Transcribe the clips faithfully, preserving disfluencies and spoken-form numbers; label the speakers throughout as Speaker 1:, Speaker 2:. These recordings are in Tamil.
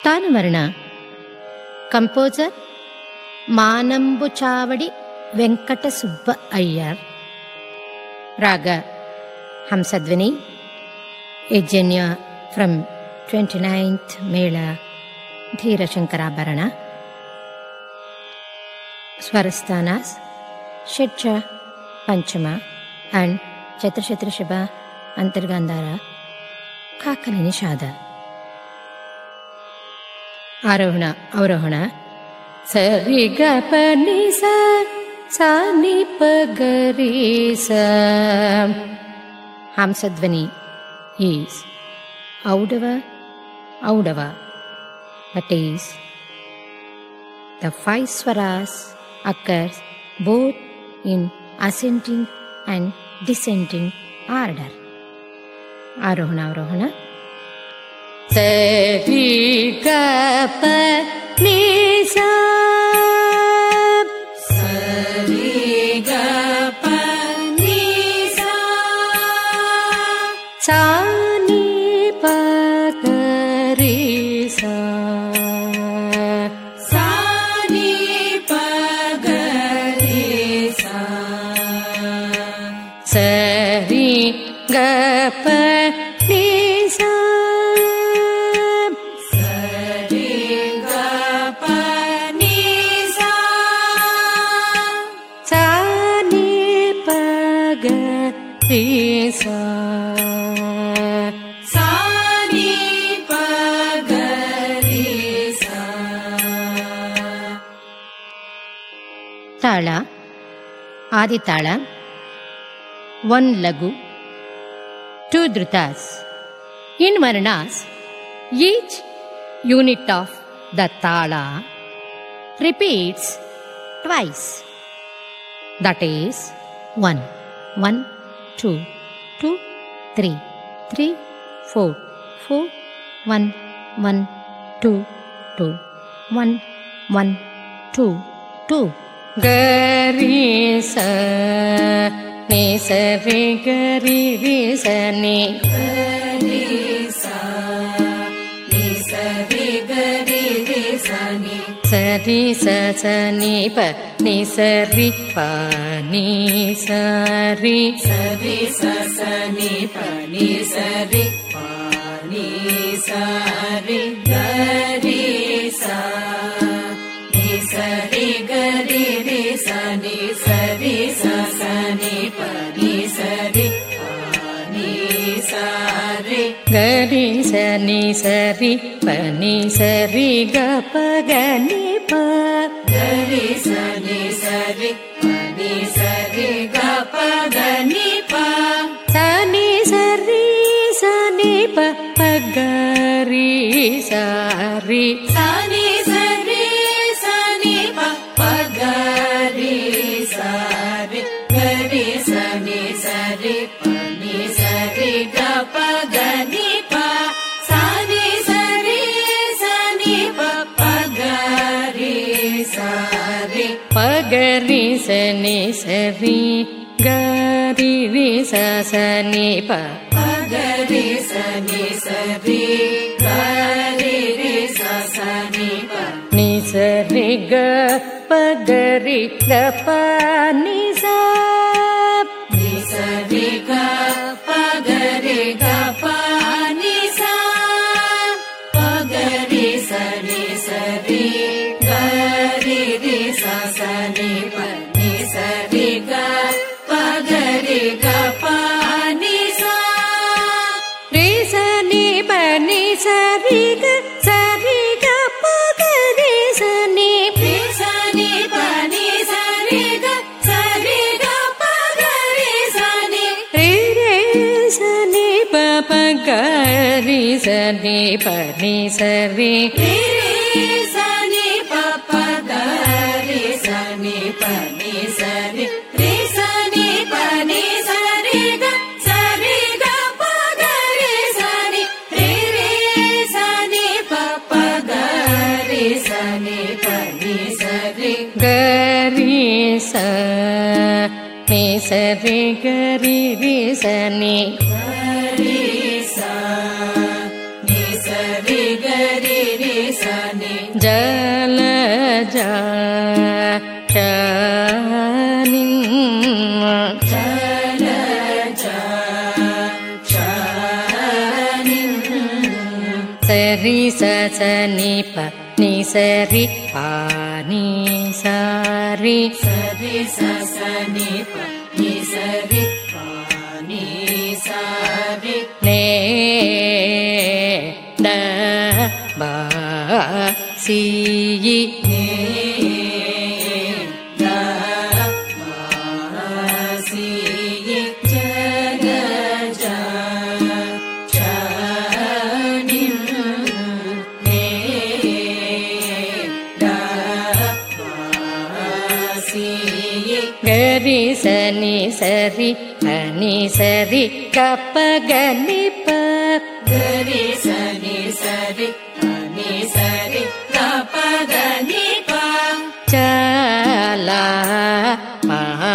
Speaker 1: ತಾನುವರ್ಣ. Composer Manambuchavadi Venkata Subba Iyer. Raga Hamsadhvani. Janya from twenty ninth mela Dheerashankarabharanam. ಸ್ವರಸ್ಥಾನಾಸ್ ಷಡ್ಜ ಪಂಚಮ ಅಂಡ್ ಚತುರ್ಶತೃಷಭ ಅಂತರ್ಗಾಂಧಾರ ಕಾಕಲಿ ನಿಷಾದ. ಆರೋಹಣ ಅವರೋಹಣ ಸರಿ ಗ ಪ ನಿ ಸ ಸ ನಿ ಪ ga ri sa. Hamsadhvani is audava audava. That is the five swaras occurs both in ascending and descending order. Arohana Arohana Sari ga pa ni sa. Sari ga pa ni sa. Sa ni pa ga ri sa. Sari ga pa ni sa. Sari ga pa ni sa. Sa ni pa ga ri sa. Sa ni pa ga ri sa. ತಾಳ ಆದಿತಾಳ. One lagu, two dhrutas. In varnas, each unit of the thala repeats twice. That is one, one, two, two, three, three, four, four, one, one, two, two, one, one, two, two. Gari sa. Ni sa ri ga ri ri sa ni. Ri sa. Ni sa ri ga ri ri sa ni. Sa ri sa sa ni pa. Ni sa ri pa ni sa ri. Sa ri sa sa ni pa. Ni sa ri pa ni sa ri. Ga ri sa. Ni sa ri ga ri ri sa ni. Sa ri sa sa ni pa ni sa ri pa ni sa ri. Ga ri sa ni sa ri pa ni sa ri ga pa ga ni pa. Ga ri sa ni sa ri pa ni sa ri ga pa ga ni pa. Sa ni sa ri sa ni pa pa ga ri sa ri. Sa ni sa ri sa ni pa pa ga ri sa ri. Ga ri sa ni sa ri pa ni sa ri ga pa ga ni pa. Sa ni sa ri sa ni pa pa ga ri sa ri. Pa ga ri sa ni sa ri ga ri ri sa sa ni pa. Pa ga ri sa ni sa ri ga ri ri sa sa ni pa. Ni sa ri ga pa ga ri ga pa ni sa. Ni sa ri ga pa ga ri ga pa ni sa. Pa ga ri sa ni sa ri ga ri ri sa sa ni pa. Ni sa ri ga pa ga ri ga pa ni sa. Ri sa ni pa ni sa ri ga sa ri ga pa ga ri sa ni. Ri sa ni pa ni sa ri ga sa ri ga pa ga ri sa ni. Ri re sa ni pa pa ga ri sa ni pa ni sa ri. Ri re sa ni pa pa ga ri sa ni pa ni sa ri. Ri sa ni pa ni sa ri ga sa ri ga pa ga ri sa ni. Ri re sa ni pa pa ga ri sa ni pa ni sa ri. Ga ri sa ni sa ri ga ri ri sa ni. Ga ri sa ni sa ri ga ri ri ஜலஜ ஷனின் ஜலஜ ஷனின் சரி சசனி ப நி சரி பானி சரி சரி சசனி ப நி சரி பானி சரி நே ட பா சி நே ட பா சி ஜலஜ ஷனின் நே ட பா சி கரி சனி சரி அனி சரி கப்ப கனி ப கரி சனி சரி அனி சரி கப்ப கனி ப சலா மஹா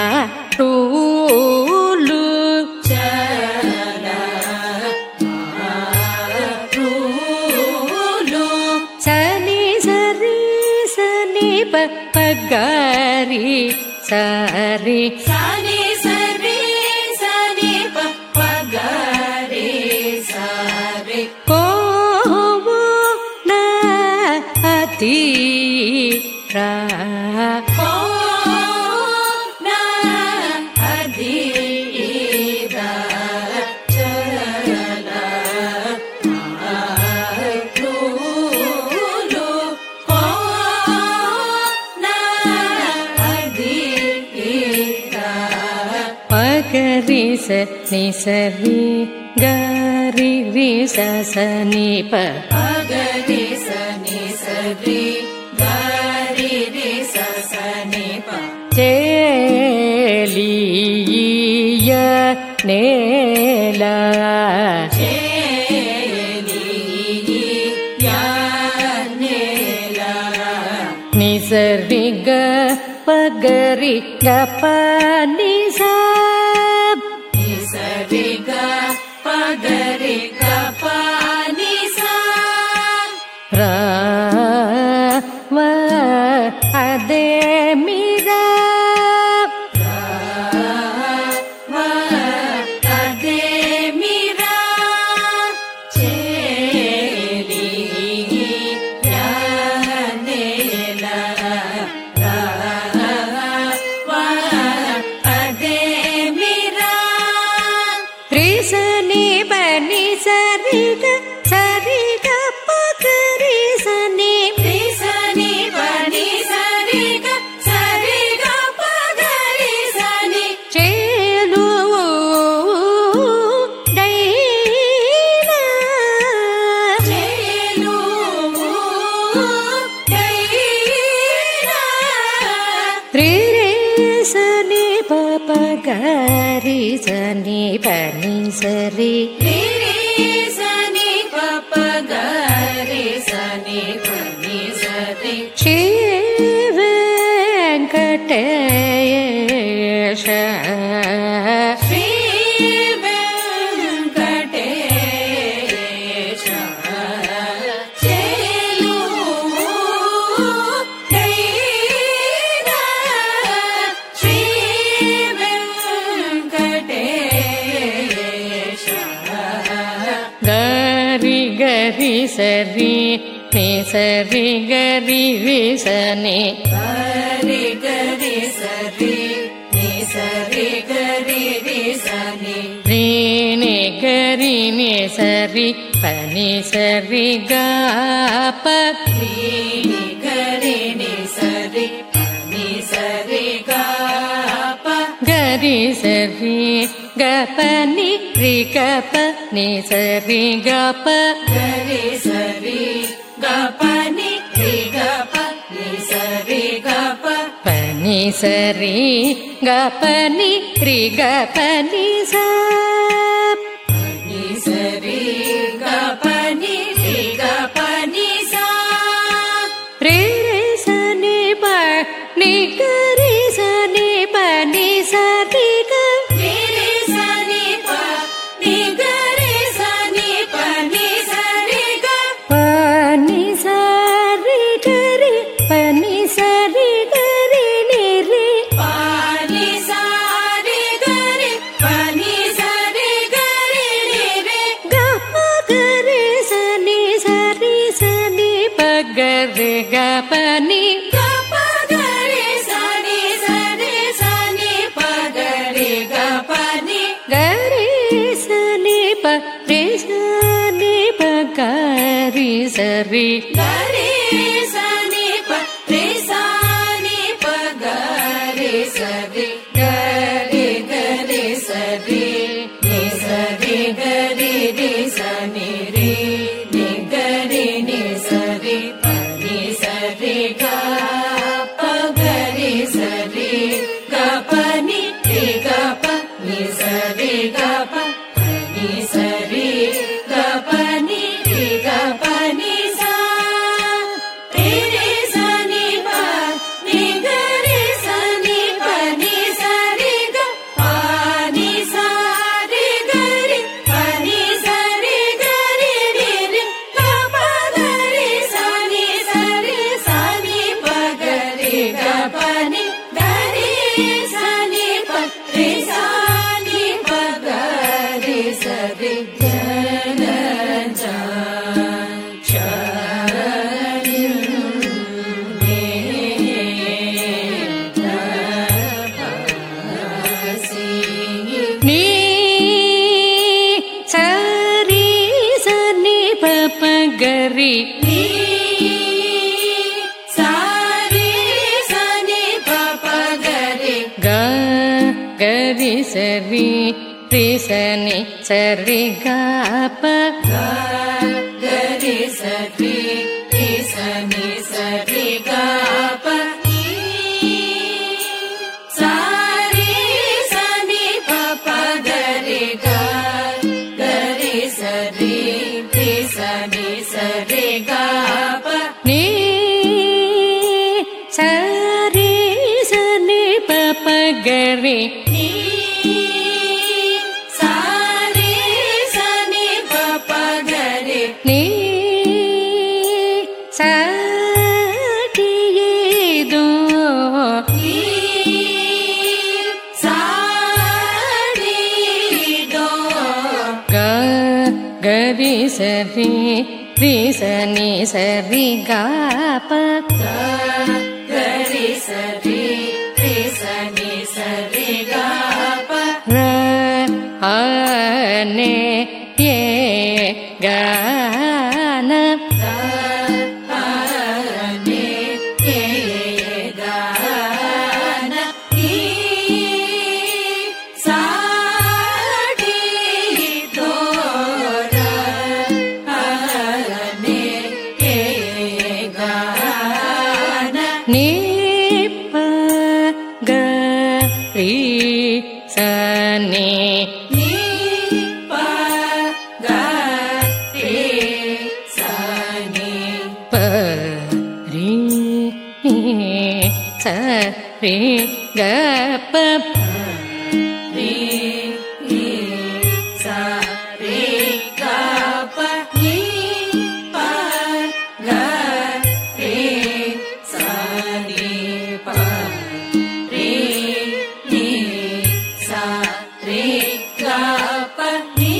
Speaker 1: டூலு சலா மஹா டூலு சனி சரி சனி ப பகரி சரி சனி சரி சனி ப பகரி சரி கோவோ ந அதி ரா கோ ந அதி ரா சலா மஹா கோ ந அதி ரா பகரி சனி சரி கரி ரி சனி ப பகரி சனி சரி கரி ரி சனி ப சேலிய நேலா சேலிய நேலா நி சரி க பகரி க ப நி சா நி சரி க பகரி க ப நி சா ரா வ அதே மீரா ரா வ அதே மீரா சேலிய நேலா ரா வ அதே மீரா ரிசனி பனி சரி க சரி க பகரி சனி ரிசனி பனி சரி க சரி க பகரி சனி சேலு டைனா சேலு டைனா ரி ரி சனி ப பகரி சனி பனி சரி ரி ரி சனி ப பகரி சனி பனி சரி ஸ்ரீ வெங்கடேஷ ஸ்ரீ வெங்கடேஷ சேலு டைனா ஸ்ரீ வெங்கடேஷ கரி கரி சரி நி சரி கரி ரி சனி கரி கரி சரி நி சரி கரி ரி சனி ரி நி கரி நி சரி பனி சரி க ப ரி நி கரி நி சரி பனி சரி க ப கரி சரி க பனி ரி க ப நி சரி க ப கரி சரி க பனி ரி க ப நி சரி க ப பனி சரி க பனி ரி க பனி ச பனி சரி க பனி ரி க பனி ச ரி ரி சனி ப நி கரி சனி பனி சரி க ரி ரி சனி ப நி கரி சனி பனி சரி க பனி சரி
Speaker 2: ಗರಿ ಸನಿ ಪ ರಿ ಸಾನಿ ಪ ಗರಿ ಸರಿ ಗರಿ ಗರಿ ಸರಿ ನಿ ಸರಿ ಗರಿ ರಿ ಸನಿ ರಿ ನಿ ಗರಿ ನಿ ಸರಿ ಪ ನಿ ಸರಿ ಗ ಪ ಗರಿ ಸರಿ ಗ ಪ ನಿ ರಿ ಗ ಪ ನಿ ಸರಿ ಗ ಪ ನಿ ಸರಿ ಗ ಪ ನಿ ರಿ ಗ ಪ ನಿ ಸಾ ರಿ ರಿ ಸ ನಿ ಪ ನಿ ಗ ರಿ ಸ ನಿ ಪ ನಿ ಸರಿ ಗ ಪ ನಿ ಸಾ ರಿ ಗ ರಿ ಪ ನಿ ಸರಿ ಗ ರಿ ರಿ ರಿ ಗ ಪ ಗ ರಿ ಸ ನಿ ಸರಿ ಸ ನಿ ಪ ಗ ರಿ ಗ ಪ ನಿ ಗ ರಿ ಸ ನಿ ಪ ರಿ ಸ ನಿ ಪ ಗ ರಿ ಸರಿ ಜನ
Speaker 1: ನೀ ಸರಿ ಸನಿ ಪಪ ಗರಿ
Speaker 2: ನೀ ಸಾರಿ ಸನಿ ಪಪ ಗರಿ
Speaker 1: ಗ ಗರಿ ಸರಿ ರಿ ಸನಿ ಸರಿ ಗ ಪ
Speaker 2: ಗ ಗರಿ ಸರಿ ರಿ ಸನಿ ಸರಿ ಗ ಪ ಸಾರಿ ಸನಿ ಪಪ ಗರಿ ಗ ಗರಿ ಸರಿ ರಿ ಸನಿ ಸರಿ ಗ ಪ
Speaker 1: ನೀ ಸರಿ ಸನಿ ಪಪ ಗರಿ
Speaker 2: ನೀ ಸಾರಿ ಸನಿ ಪಪ ಗರಿ
Speaker 1: ನೀ ಸಟಿಯೇದು
Speaker 2: ನೀ ಸಾರಿ ದೋ
Speaker 1: ಗ ಗರಿ ಸರಿ ರಿ ಸನಿ ಸರಿ ಗ ಪ
Speaker 2: ಗ ಗರಿ ಸರಿ ರಿ ಸನಿ ಸರಿ ಗ ಪ
Speaker 1: ರ ಆ ನೆ ಯೇ ಗ ನ
Speaker 2: ಗ ಆ ನೆ ಯೇ ಗ ನ ಈ ಸಾಡಿ ದೋ ರ ಆ ನೆ ಯೇ ಗ ನ
Speaker 1: ನೀ ಪ ಗ ರಿ ಸನಿ
Speaker 2: ನೀ ಪ ಗ ರಿ ಸನಿ
Speaker 1: ಪ ರಿ ಸ ರಿ ಗ ಪ
Speaker 2: ರಿ ರಿ ಸ ರಿ ಗ ಪ ನೀ ಪ ಗ ರಿ ಸ ನಿ ಪ ರಿ ನಿ ಸ ರಿ ಗ ಪ ನೀ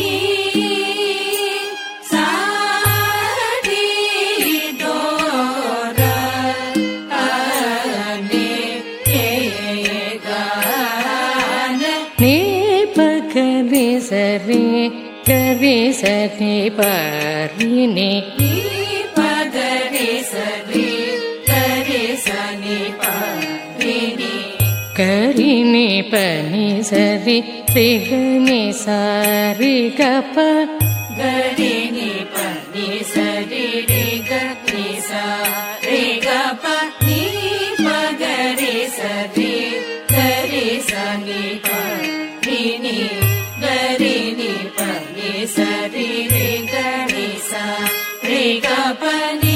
Speaker 2: ಸಾ ರಿ ದೋ ರ ಆ ನೆ ಯೇ ಗ ನ
Speaker 1: ನೀ ಪ ಗರಿ ಸರಿ ಗರಿ ಸರಿ ಪ ರಿ ನಿ
Speaker 2: ನೀ ಪ ಗರಿ ಸರಿ ಗರಿ ಸನಿ ಪ ರಿ ನಿ
Speaker 1: ಗರಿ ನಿ ಪ ನಿ ಸರಿ ರಿ ಗ ನಿ ಸ ರಿ ಗ ಪ
Speaker 2: ಗರಿ ನಿ ಪ ನಿ ಸರಿ ರಿ ಗ ನಿ ಸ ರಿ ಗ ಪ ನೀ ಪ ಗರಿ ಸರಿ ಗರಿ ಸನಿ ಪ ರಿ ನಿ ಗರಿ ನಿ ಪ ನಿ ಸರಿ ರಿ ಗ ನಿ ಸ ರಿ ಗ ಪ ನೀ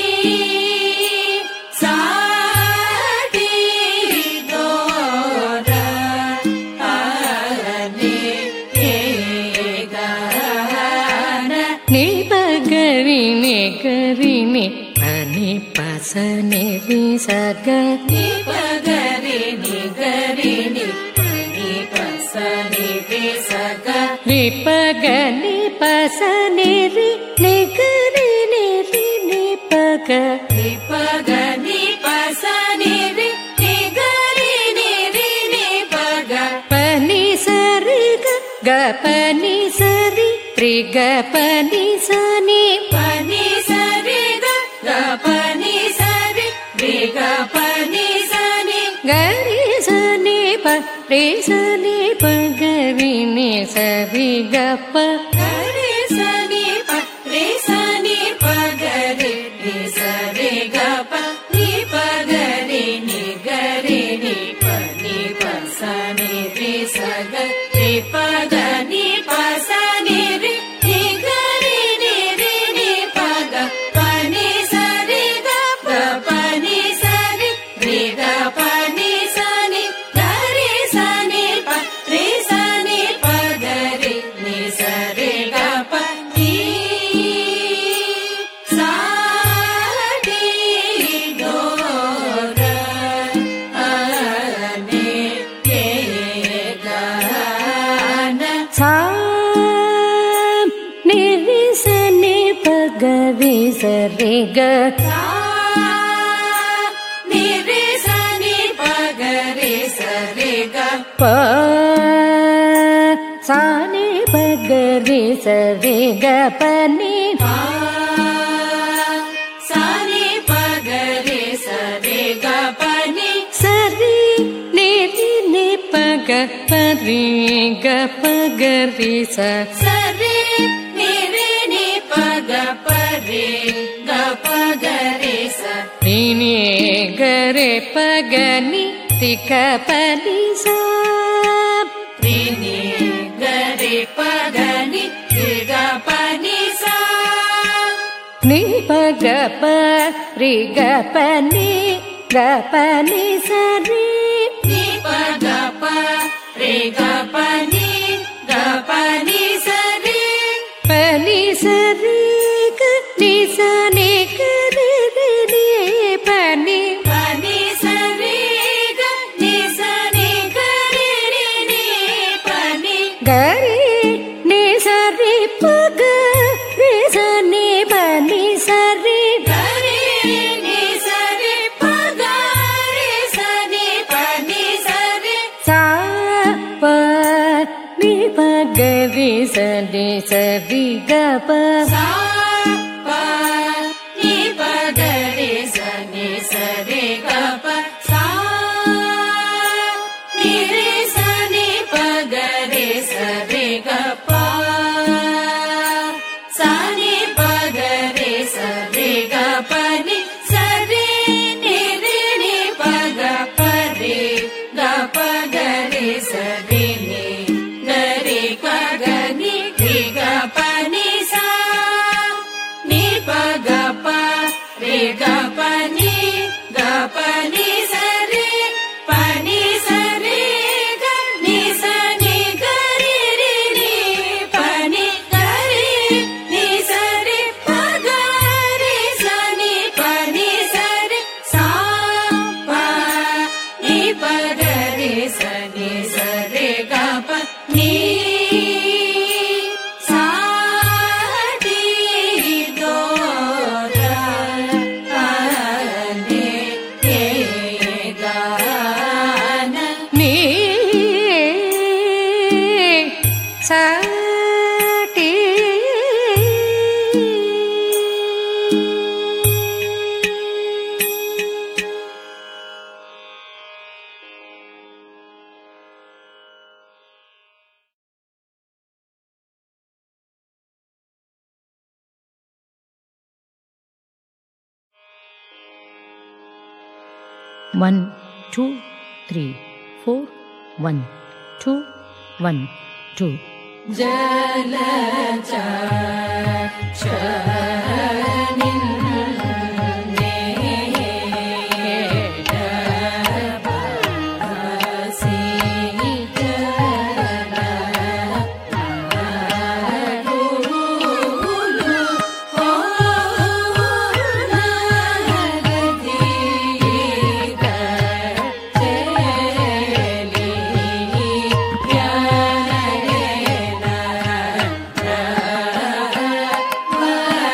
Speaker 2: ಸಾಡಿ ದೋ ರ ಆ ನೆ ಯೇ ಗ ನ
Speaker 1: ನೀ ಪ ಗರಿ ನಿ ಗರಿ ನಿ ಪ ನಿ ಪ ಸ ನಿ ರಿ ಸ ಗ
Speaker 2: ನೀ ಪ ಗರಿ ನಿ ಗರಿ ನಿ ಪ ನಿ ಪ ಸ ನಿ ರಿ ಸ ಗ
Speaker 1: ರಿ ಪ ಗ ನಿ ಪ ಸ ನಿ ರಿ ನಿ ಗರಿ ನಿ ರಿ ನಿ ಪ ಗ
Speaker 2: ರಿ ಪ ಗ ನಿ ಪ ಸ ನಿ ರಿ ನಿ ಗರಿ ನಿ ರಿ ನಿ ಪ ಗ
Speaker 1: ಪ ನಿ ಸ ರಿ ಗ ಗ ಪ ನಿ ಸ ರಿ ರಿ ಗ ಪ ನಿ ಸ ನಿ
Speaker 2: ಪ ನಿ ಸ ರಿ ಗ pani sari re ga pani sani
Speaker 1: gari sani pa re sani pa gari ni sari ga pa
Speaker 2: gari sani pa re sani pa gari ni sari ga pa ni pa gari ni gari ni pa ni pa sani re sa ga re pa ga ni pa sani re ni gari ni re ni pa ga pa ni sari ga ga pa ni sari re ga pa ni sani gari sani pa re sani pa gari ni sari ga pa ni sa di do ra ane ke ga na
Speaker 1: sa ni re sani pa gari sa re ga
Speaker 2: sa ni re sani pa gari sa re ga
Speaker 1: pa sa ni pa gari sa re ga pa ni
Speaker 2: pa sa ni pa gari sa re ga pa ni
Speaker 1: sa re ni re ni pa ga pa re ga pa gari sa
Speaker 2: sa re ni re ni pa ga pa re ga pa gari sa
Speaker 1: ni ni gare pa ga ni ti ka pa ni sa
Speaker 2: re ni gare pa ga ni re ga pa ni sa
Speaker 1: ni pa ga pa re ga pa ni ga pa ni sa re
Speaker 2: ni pa ga pa re ga pa ni ga pa ni sa re
Speaker 1: pa ni sa re ga ni sa ni ga re re ni pa ni
Speaker 2: pa ni sa re ga ni sa ni ga re re ni pa ni
Speaker 1: ga re ni sa re pa ga re sa ni pa ni sa re
Speaker 2: ga re ni sa re pa ga re sa ni pa ni sa re
Speaker 1: sa pa ni pa ga re sa ni sa re ga pa
Speaker 2: sa pa ni pa ga re sa ni sa re ga pa sa ni re sa ni pa ga re sa re ga pa sa ni pa ga re sa re ga pa ni sa re ni re ni pa ga pa re ga pa ga re sa re ni ga re pa ga ni re ga pa ni sa ni pa ga pa re ga pa ni ga pa ni sa re pa ni sa re ga ni sa ni ga re re ni pa ni ga re ni sa re pa ga re sa ni pa ni sa re sa pa ni pa ga re sa ni sa re ga pa ni sa di do ra ane ke ga na
Speaker 1: ni sa ti one two three four one two one two
Speaker 2: jala cha chanin ne da ba si jala guru ho na gadi da cheli ya re na ra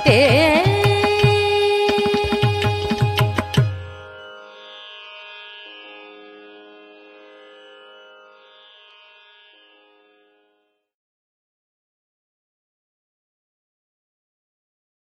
Speaker 1: they